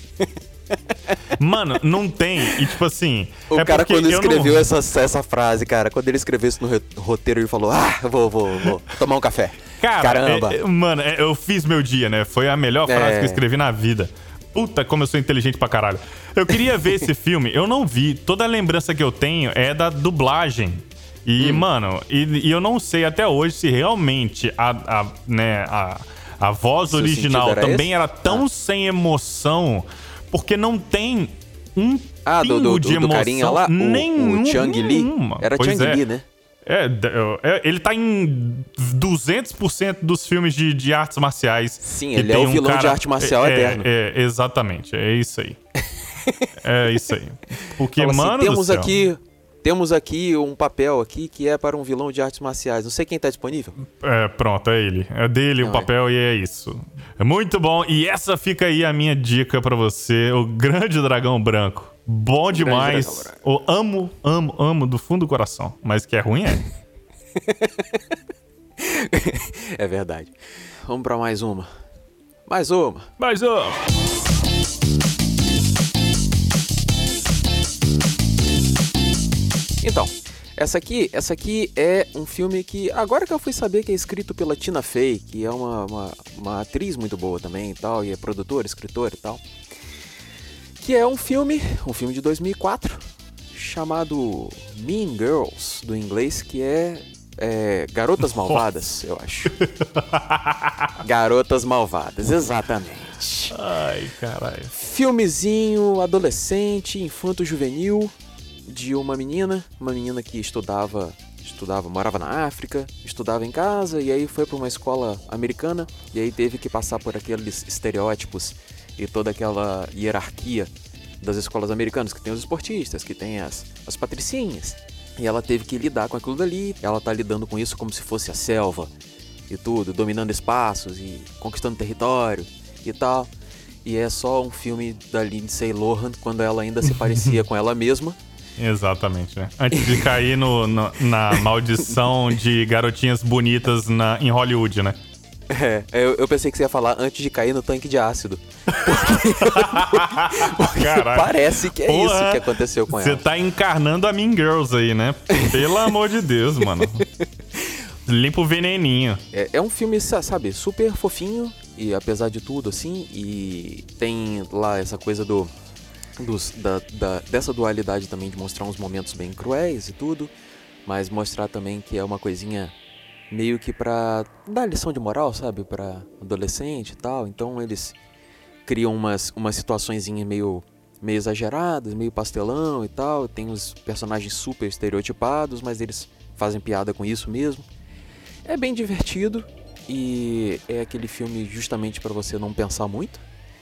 Mano, não tem. E tipo assim... O é cara quando escreveu não... essa, essa frase, cara, quando ele escreveu isso no roteiro, ele falou, ah, vou, vou, vou tomar um café. Cara, Caramba. É, mano, é, eu fiz meu dia, né? Foi a melhor frase é. que eu escrevi na vida. Puta, como eu sou inteligente pra caralho. Eu queria ver esse filme, eu não vi. Toda a lembrança que eu tenho é da dublagem. E, hum. mano, e, e eu não sei até hoje se realmente a, a, né, a, a voz Seu original era também esse? era tão ah. sem emoção, porque não tem um ah, pingo do, do, de do, emoção do carinha lá? nenhuma. O, o Chang Li? Era pois Chang é. Li, né? É, é, ele tá em duzentos por cento dos filmes de, de artes marciais. Sim, ele é o um vilão cara, de arte marcial é, eterno. É, é, exatamente, é isso aí. É isso aí. Porque, Fala mano assim, temos do céu. aqui Temos aqui um papel aqui que é para um vilão de artes marciais. Não sei quem tá disponível. É, pronto, é ele. É dele Não, o papel é. e é isso. É muito bom. E essa fica aí a minha dica pra você. O Grande Dragão Branco. Bom demais. Eu amo, amo, amo do fundo do coração. Mas que é ruim é. É verdade. Vamos pra mais uma. Mais uma. Mais uma. Então, essa aqui, essa aqui é um filme que, agora que eu fui saber que é escrito pela Tina Fey, que é uma, uma, uma atriz muito boa também e tal, e é produtora, escritora e tal, que é um filme, um filme de dois mil e quatro, chamado Mean Girls, do inglês, que é, é Garotas Malvadas, eu acho. Garotas Malvadas, exatamente. Ai, caralho. Filmezinho adolescente, infanto-juvenil, de uma menina, uma menina que estudava, estudava, morava na África, estudava em casa e aí foi para uma escola americana e aí teve que passar por aqueles estereótipos e toda aquela hierarquia das escolas americanas, que tem os esportistas, que tem as, as patricinhas, e ela teve que lidar com aquilo dali. Ela tá lidando com isso como se fosse a selva e tudo, dominando espaços e conquistando território e tal. E é só um filme da Lindsay Lohan quando ela ainda se parecia com ela mesma. Exatamente, né? Antes de cair no, no, na maldição de garotinhas bonitas na, em Hollywood, né? É, eu, eu pensei que você ia falar antes de cair no tanque de ácido. Porque, porque parece que é Porra, isso que aconteceu com ela. Você tá encarnando a Mean Girls aí, né? Pelo amor de Deus, mano. Limpa o veneninho. É, é um filme, sabe, super fofinho, e apesar de tudo, assim, e tem lá essa coisa do... Dos, da, da, dessa dualidade também de mostrar uns momentos bem cruéis e tudo, mas mostrar também que é uma coisinha meio que pra dar lição de moral, sabe, pra adolescente e tal. Então eles criam umas, umas situaçõezinhas meio, meio exageradas, meio pastelão e tal. Tem os personagens super estereotipados, mas eles fazem piada com isso mesmo. É bem divertido e é aquele filme justamente pra você não pensar muito.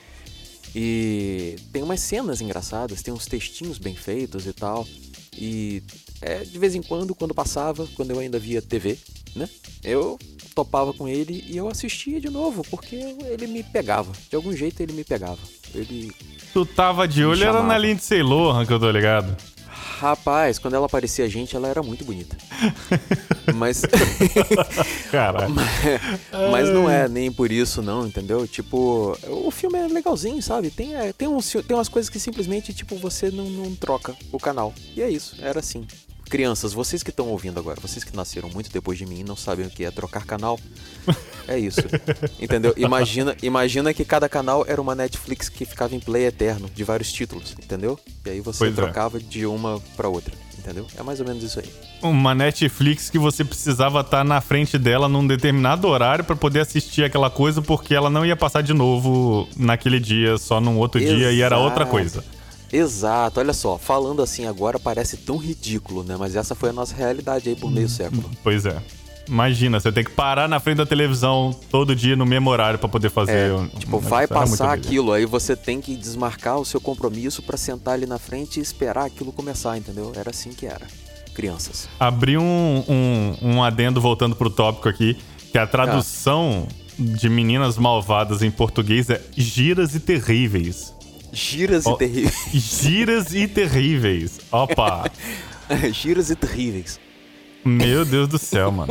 E tem umas cenas engraçadas, tem uns textinhos bem feitos e tal. E é, de vez em quando, quando passava, quando eu ainda via T V, né? Eu topava com ele e eu assistia de novo, porque ele me pegava. De algum jeito ele me pegava. Ele Tu tava de olho, era na Lindsay Lohan, que eu tô ligado. Rapaz, quando ela aparecia a gente, ela era muito bonita. Mas... Caralho. mas, mas não é nem por isso, não, entendeu? Tipo, o filme é legalzinho, sabe? Tem, é, tem, uns, tem umas coisas que simplesmente, tipo, você não, não troca o canal. E é isso, era assim. Crianças, vocês que estão ouvindo agora, vocês que nasceram muito depois de mim e não sabem o que é trocar canal, é isso, entendeu? Imagina, imagina que cada canal era uma Netflix que ficava em play eterno, de vários títulos, entendeu? E aí você pois trocava é. de uma pra outra, entendeu? É mais ou menos isso aí. Uma Netflix que você precisava estar na frente dela num determinado horário pra poder assistir aquela coisa, porque ela não ia passar de novo naquele dia, só num outro Exato. dia, e era outra coisa. Exato, olha só, falando assim agora parece tão ridículo, né? Mas essa foi a nossa realidade aí por meio século. Pois é. Imagina, você tem que parar na frente da televisão todo dia no mesmo horário pra poder fazer. É, um, tipo, um, vai passar aquilo, aí você tem que desmarcar o seu compromisso pra sentar ali na frente e esperar aquilo começar, entendeu? Era assim que era. Crianças. Abri um, um, um adendo voltando pro tópico aqui, que a tradução ah. de Meninas Malvadas em português é Giras e Terríveis. Giras oh, e Terríveis. Giras e Terríveis. Opa! Giras e Terríveis. Meu Deus do céu, mano.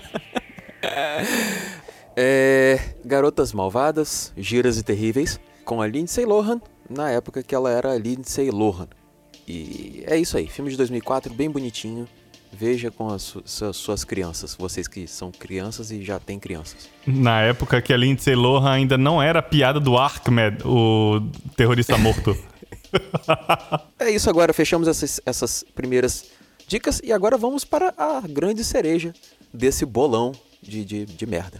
É, Garotas Malvadas, Giras e Terríveis, com a Lindsay Lohan, na época que ela era a Lindsay Lohan. E é isso aí, filme de dois mil e quatro, bem bonitinho. Veja com as su- suas crianças, vocês que são crianças e já têm crianças. Na época que a Lindsay Lohan ainda não era a piada do Ahmed, o terrorista morto. É isso agora, fechamos essas, essas primeiras dicas e agora vamos para a grande cereja desse bolão de, de, de merda.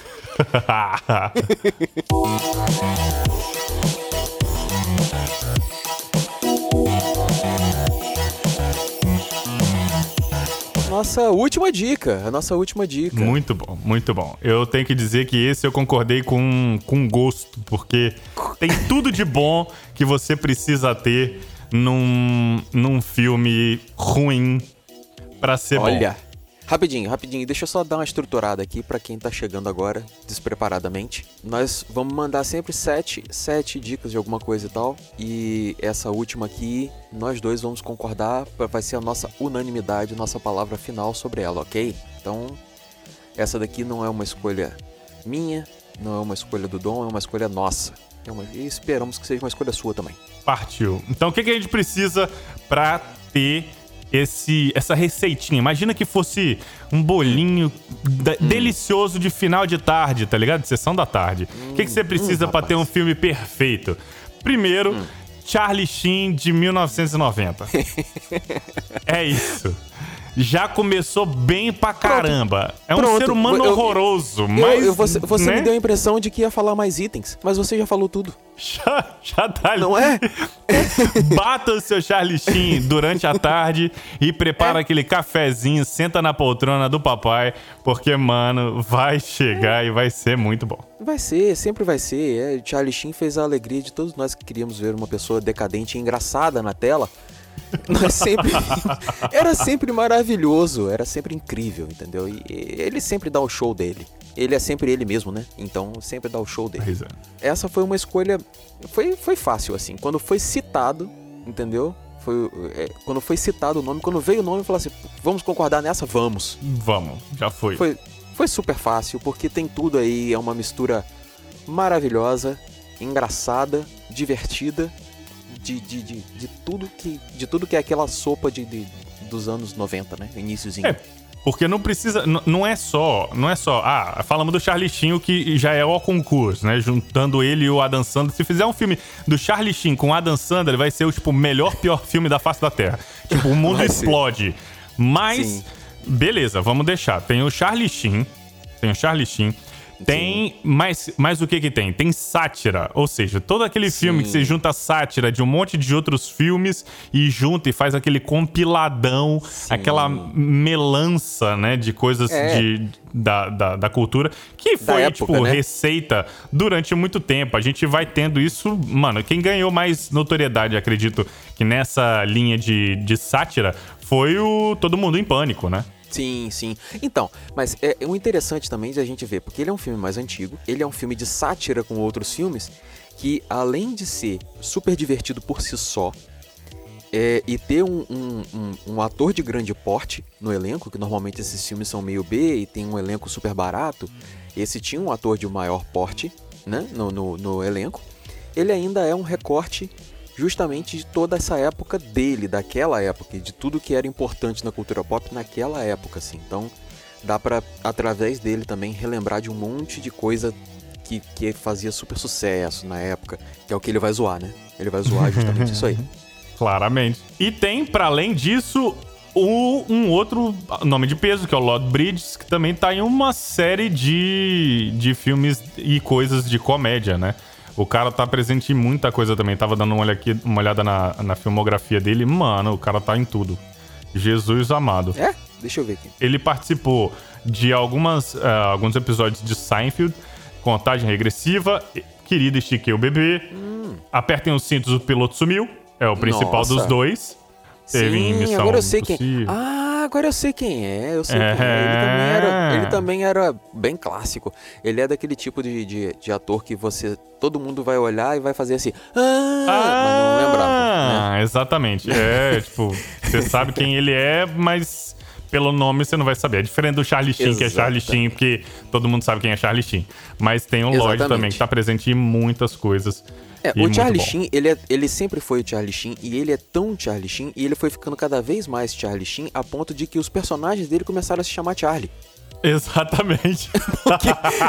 Nossa última dica, a nossa última dica. Muito bom, muito bom. Eu tenho que dizer que esse eu concordei com, com gosto, porque tem tudo de bom que você precisa ter num, num filme ruim pra ser Olha, bom. Olha, rapidinho, rapidinho, deixa eu só dar uma estruturada aqui pra quem tá chegando agora, despreparadamente. Nós vamos mandar sempre sete, sete dicas de alguma coisa e tal, e essa última aqui, nós dois vamos concordar, vai ser a nossa unanimidade, nossa palavra final sobre ela, ok? Então, essa daqui não é uma escolha minha, não é uma escolha do Dom, é uma escolha nossa. É uma... E esperamos que seja uma escolha sua também. Partiu. Então, o que, que a gente precisa pra ter esse, essa receitinha? Imagina que fosse um bolinho da, hum. delicioso de final de tarde, tá ligado? De sessão da tarde. O hum, que, que você precisa hum, pra ter um filme perfeito? Primeiro, hum. Charlie Sheen de mil novecentos e noventa. É isso. Já começou bem pra caramba. Pronto. É um Pronto. ser humano eu, horroroso, eu, mas... Eu, você você né? me deu a impressão de que ia falar mais itens, mas você já falou tudo. Já, já tá ali. Não é? Bata o seu Charlie Sheen durante a tarde e prepara é. aquele cafezinho, senta na poltrona do papai, porque, mano, vai chegar é. e vai ser muito bom. Vai ser, sempre vai ser. É, Charlie Sheen fez a alegria de todos nós que queríamos ver uma pessoa decadente e engraçada na tela. Nós sempre... Era sempre maravilhoso, era sempre incrível, entendeu? E ele sempre dá o show dele. Ele é sempre ele mesmo, né? Então sempre dá o show dele. É. Essa foi uma escolha... Foi, foi fácil, assim. Quando foi citado, entendeu? Foi, é, quando foi citado o nome, quando veio o nome, eu falei assim, vamos concordar nessa? Vamos. Vamos, já foi. Foi, foi super fácil, porque tem tudo aí, é uma mistura maravilhosa, engraçada, divertida, De, de, de, de, tudo que, de tudo que é aquela sopa de, de, dos anos noventa, né? Iniciozinho. É, porque não precisa... N- não é só... Não é só... Ah, falamos do Charlie Sheen, que já é o concurso, né? Juntando ele e o Adam Sandler. Se fizer um filme do Charlie Sheen com o Adam Sandler, vai ser o, tipo, melhor, pior filme da face da Terra. Tipo, o mundo explode. Mas, Sim. beleza, vamos deixar. Tem o Charlie Sheen. Tem o Charlie Sheen. Tem, mas, mas o que que tem? Tem sátira, ou seja, todo aquele Sim. filme que você junta sátira de um monte de outros filmes e junta e faz aquele compiladão, Sim. aquela melança, né, de coisas é. de, da, da, da cultura, que foi, época, tipo, né? receita durante muito tempo. A gente vai tendo isso, mano, quem ganhou mais notoriedade, acredito, que nessa linha de, de sátira foi o Todo Mundo em Pânico, né? Sim, sim. Então, mas é, é o interessante também de a gente ver, porque ele é um filme mais antigo, ele é um filme de sátira com outros filmes, que além de ser super divertido por si só, é, e ter um, um, um, um ator de grande porte no elenco, que normalmente esses filmes são meio B e tem um elenco super barato, esse tinha um ator de maior porte, né, no, no, no elenco, ele ainda é um recorte justamente de toda essa época dele, daquela época, de tudo que era importante na cultura pop naquela época, assim. Então, dá pra, através dele também, relembrar de um monte de coisa que, que fazia super sucesso na época, que é o que ele vai zoar, né? Ele vai zoar justamente isso aí. Claramente. E tem, pra além disso, o, um outro nome de peso, que é o Lloyd Bridges, que também tá em uma série de, de filmes e coisas de comédia, né? O cara tá presente em muita coisa também. Tava dando uma, olha aqui, uma olhada na, na filmografia dele. Mano, o cara tá em tudo. Jesus amado. É? Deixa eu ver aqui. Ele participou de algumas, uh, alguns episódios de Seinfeld, Contagem Regressiva, Querida, Estiquei o Bebê, hum. Apertem os cintos, o piloto sumiu. É o principal Nossa. dos dois. Teve Sim, Missão agora eu sei Impossível. quem... Ah, agora eu sei quem é. Eu sei é... quem é. Ele também, era, ele também era bem clássico. Ele é daquele tipo de, de, de ator que você... Todo mundo vai olhar e vai fazer assim... Ah, ah mas não lembrava. Ah, né? Exatamente. É, tipo... Você sabe quem ele é, mas... Pelo nome você não vai saber. É diferente do Charlie Sheen, Exatamente. que é Charlie Sheen, porque todo mundo sabe quem é Charlie Sheen. Mas tem o Lloyd também, que tá presente em muitas coisas. É, o Charlie Sheen, ele, é, ele sempre foi o Charlie Sheen, e ele é tão Charlie Sheen, e ele foi ficando cada vez mais Charlie Sheen, a ponto de que os personagens dele começaram a se chamar Charlie. Exatamente. Porque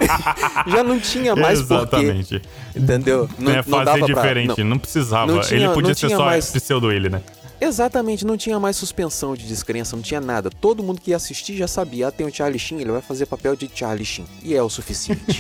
já não tinha mais Exatamente. porquê. Entendeu? Não, é, não fazer diferente, pra, não, não precisava. Não tinha, ele podia ser só mais... pseudo ele, né? Exatamente, não tinha mais suspensão de descrença, não tinha nada. Todo mundo que ia assistir já sabia, ah, tem o Charlie Sheen, ele vai fazer papel de Charlie Sheen. E é o suficiente.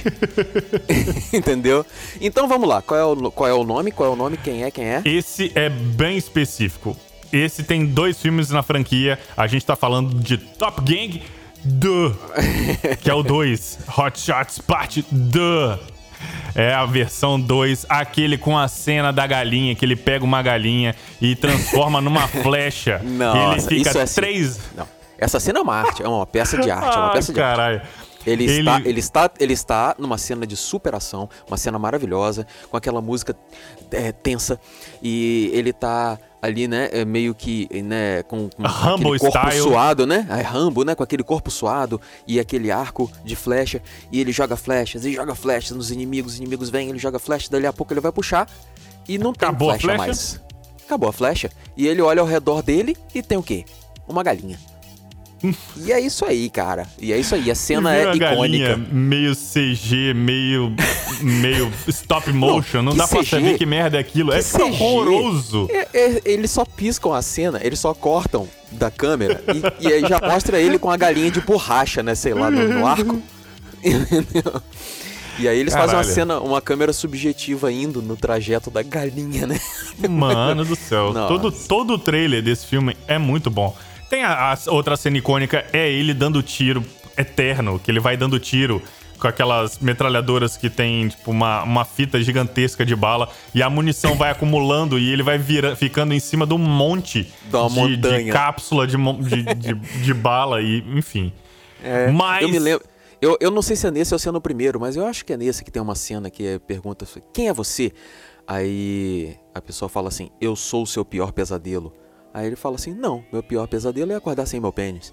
Entendeu? Então vamos lá, qual é, o, qual é o nome? Qual é o nome? Quem é? Quem é? Esse é bem específico. Esse tem dois filmes na franquia. A gente tá falando de Top Gang Duh, que é o dois. Hot Shots Part Duh. É a versão dois, aquele com a cena da galinha, que ele pega uma galinha e transforma numa flecha. Não, ele fica isso é três... Assim. Não. Essa cena é uma arte, é uma peça de arte, é uma peça de caralho. arte. Ele, ele... Está, ele, está, ele está numa cena de superação, uma cena maravilhosa, com aquela música é, tensa, e ele tá ali, né, é meio que, né, com, com aquele corpo style. suado, né, é Rambo, né, com aquele corpo suado e aquele arco de flecha, e ele joga flechas, e joga flechas nos inimigos, os inimigos vêm, ele joga flecha, dali a pouco ele vai puxar, e não tem Acabou flecha, a flecha mais. Acabou a flecha, e ele olha ao redor dele e tem o quê? Uma galinha. E é isso aí, cara. E é isso aí. A cena é icônica. Galinha, meio C G, meio, meio stop motion. Não, não dá C G? Pra saber que merda é aquilo. Que é C G? Horroroso. É, é, eles só piscam a cena, eles só cortam da câmera e, e aí já mostra ele com a galinha de borracha, né? Sei lá, no, no arco. Entendeu? E aí eles Caralho. fazem uma cena, uma câmera subjetiva indo no trajeto da galinha, né? Mano do céu. Todo, todo o trailer desse filme é muito bom. Tem a, a outra cena icônica, é ele dando tiro eterno, que ele vai dando tiro com aquelas metralhadoras que tem, tipo, uma, uma fita gigantesca de bala, e a munição vai acumulando e ele vai vira, ficando em cima de um monte da de, montanha. de cápsula de, de, de, de bala, e enfim. É, mas... Eu me lembro... Eu, eu não sei se é nesse ou se é no primeiro, mas eu acho que é nesse que tem uma cena que é, pergunta, quem é você? Aí a pessoa fala assim, eu sou o seu pior pesadelo. Aí ele fala assim, não, meu pior pesadelo é acordar sem meu pênis.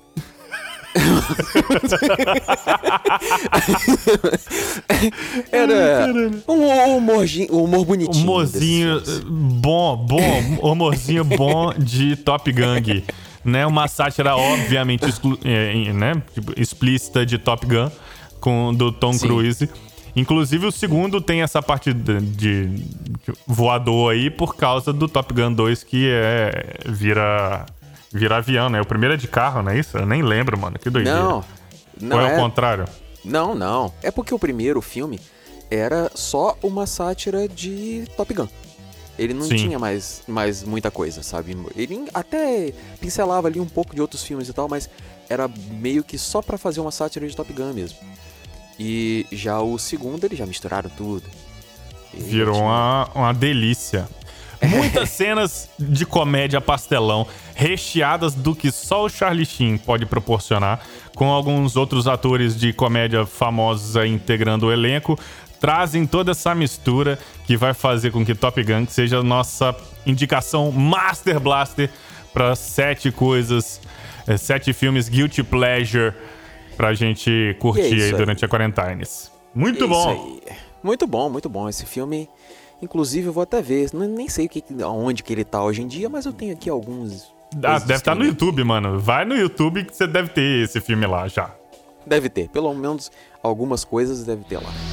Era um humorzinho, um humor bonitinho. Humorzinho bom, bom, humorzinho bom de Top Gang. Né? Uma sátira, obviamente, exclu- é, né? tipo, explícita de Top Gun, com, do Tom Sim. Cruise. Inclusive, o segundo tem essa parte de, de, de voador aí por causa do Top Gun dois, que é vira, vira avião, né? O primeiro é de carro, não é isso? Eu nem lembro, mano. Que doideira. Não, não Ou é, é o contrário? Não, não. É porque o primeiro filme era só uma sátira de Top Gun. Ele não Sim. tinha mais, mais muita coisa, sabe? Ele até pincelava ali um pouco de outros filmes e tal, mas era meio que só pra fazer uma sátira de Top Gun mesmo. E já o segundo, eles já misturaram tudo. E Virou tinha... uma, uma delícia. Muitas cenas de comédia pastelão, recheadas do que só o Charlie Sheen pode proporcionar, com alguns outros atores de comédia famosos aí integrando o elenco, trazem toda essa mistura que vai fazer com que Top Gun seja a nossa indicação Master Blaster para sete coisas, sete filmes Guilty Pleasure pra gente curtir aí, aí durante a Quarentines. Muito é bom! Aí. Muito bom, muito bom. Esse filme, inclusive, eu vou até ver. Nem sei o que, onde que ele tá hoje em dia, mas eu tenho aqui alguns... Ah, deve estar no YouTube, mano. Vai no YouTube que você deve ter esse filme lá já. Deve ter. Pelo menos algumas coisas deve ter lá.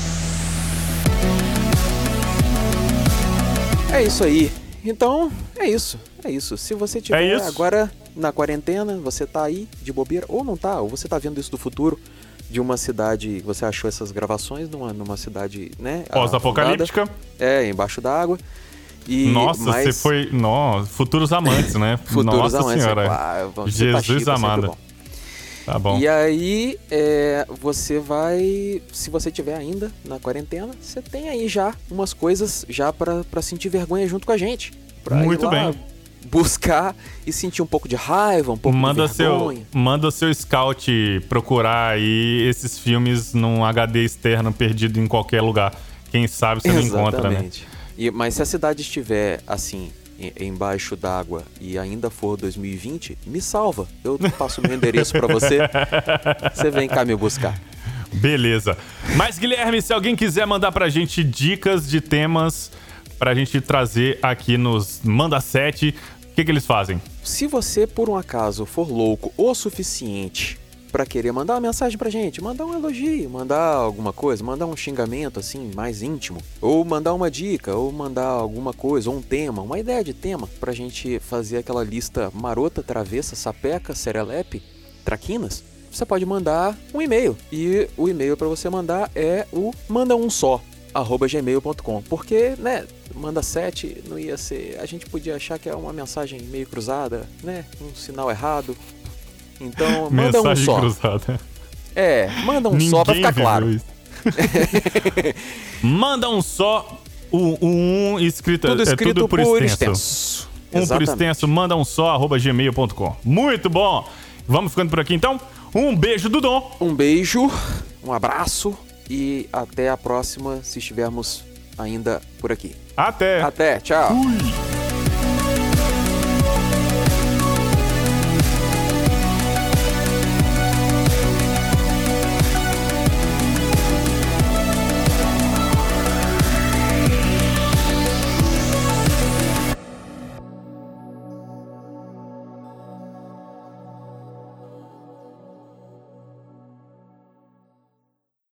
É isso aí. Então, é isso. É isso. Se você tiver é isso. agora na quarentena, você tá aí de bobeira, ou não tá, ou você tá vendo isso do futuro, de uma cidade, você achou essas gravações numa, numa cidade, né? Pós-apocalíptica. É, embaixo d'água. E, Nossa, mas... você foi... Nossa, futuros amantes, né? Futuros Nossa amantes. senhora. É, claro, Jesus Chico, amado. Tá bom. E aí, é, você vai... Se você tiver ainda na quarentena, você tem aí já umas coisas já pra, pra sentir vergonha junto com a gente. Pra Muito ir lá, bem. buscar e sentir um pouco de raiva, um pouco manda de vergonha. Seu, manda seu scout procurar aí esses filmes num H D externo perdido em qualquer lugar. Quem sabe você não encontra, né? E, mas se a cidade estiver, assim, em, embaixo d'água e ainda for dois mil e vinte, me salva. Eu passo meu endereço pra você. Você vem cá me buscar. Beleza. Mas, Guilherme, se alguém quiser mandar pra gente dicas de temas pra gente trazer aqui nos Manda sete, o que, que eles fazem? Se você, por um acaso, for louco o suficiente pra querer mandar uma mensagem pra gente, mandar um elogio, mandar alguma coisa, mandar um xingamento, assim, mais íntimo, ou mandar uma dica, ou mandar alguma coisa, ou um tema, uma ideia de tema, pra gente fazer aquela lista marota, travessa, sapeca, serelepe, traquinas, você pode mandar um e-mail. E o e-mail pra você mandar é o manda um só, arroba gmail ponto com. Porque, né, manda sete não ia ser... A gente podia achar que é uma mensagem meio cruzada, né? Um sinal errado. Então, manda mensagem um só. cruzada. É, manda um Ninguém só pra ficar claro. Manda um só, o, o um escrito, tudo escrito é tudo por, por extenso. extenso. Um Exatamente. por extenso, manda um só, arroba gmail ponto com. Muito bom! Vamos ficando por aqui então. Um beijo do Dom. Um beijo, um abraço e até a próxima, se estivermos ainda por aqui. Até! Até, tchau! Fui.